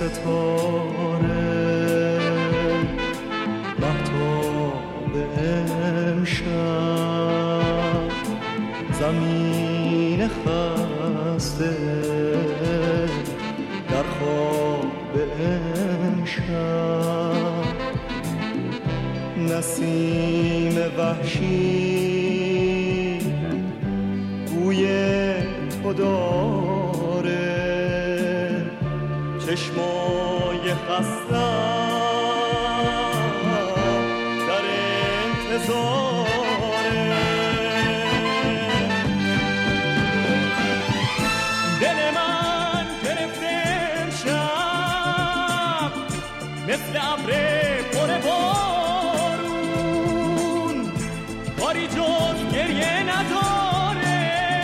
ستاره مهتاب امشب، زمین خسته در خواب امشب، نسیم وحشی بوی تو داره، چشمای خستم در انتظاره، دل من گرفته امشب مثل ابر پر بارون، کاری جز گریه نداره،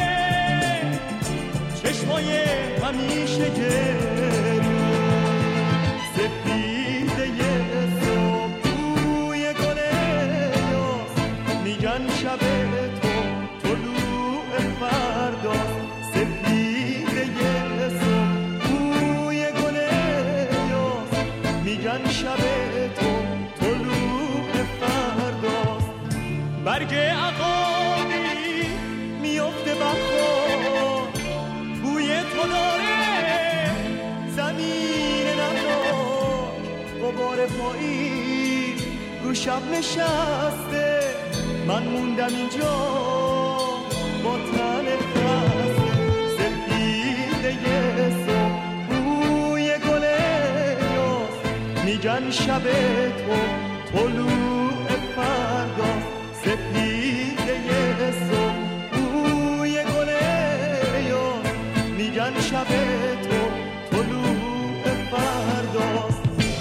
چشمای همیشه گریه، سپیده صبح بوی گل یاس، میگن شب تو طلوع فرداست، سپیده صبح بوی گل یاس، میگن شب تو طلوع فرداست، برگ عقابی میفته بخار بوی تو داره، زمین نمناک غبار پاییز رو شب نشسته، من موندم اینجا با تن خسته، سپیده صبح بوی گل یاس، میگن شب تو طلوع فرداست، سپیده صبح بوی گل یاس، میگن شب تو طلوع فرداست.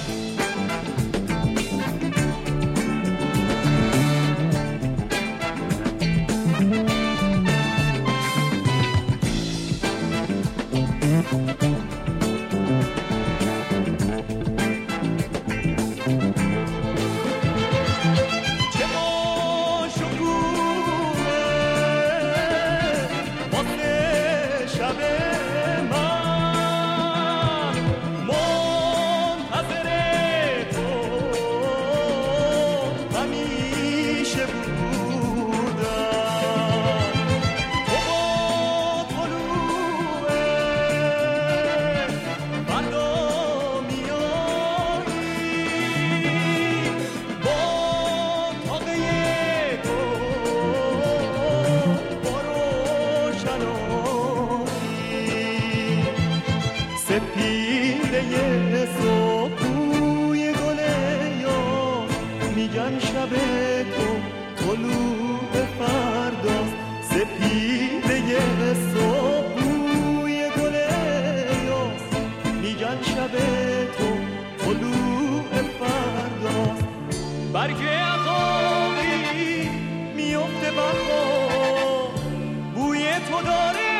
سپیده صبح بوی گل یاس، میگن شب تو طلوع فرداست، سپیده صبح بوی گل یاس، میگن شب تو طلوع فرداست، برگ عقابی میفته بخار بوی تو داره،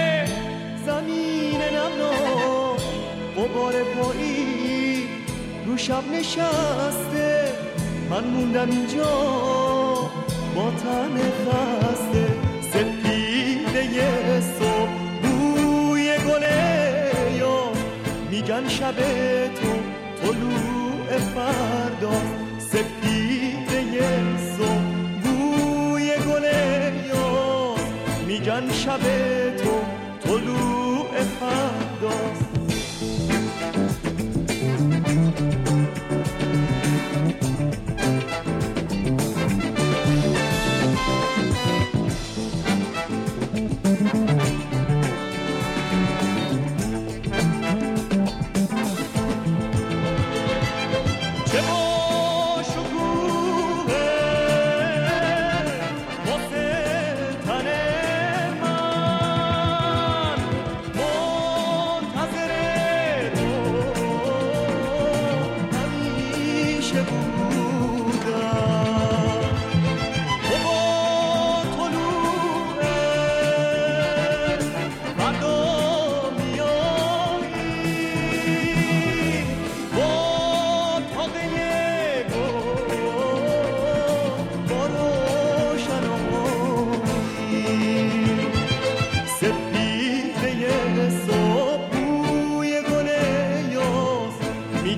زمین نمناک غبار پایی رو شب نشسته، من موندم اینجا با تن خسته، سپیده صبح بوی گل یاس، میگن شب تو طلوع فرداست، سپیده صبح بوی گل یاس، میگن شب تو طلوع فرداست.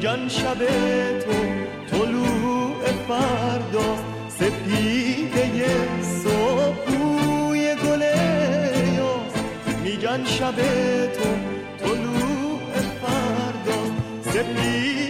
میگن شب تو طلوع فرداست، سپیده صبح بوی گل یاس. میگن شب تو طلوع فرداست، سپیده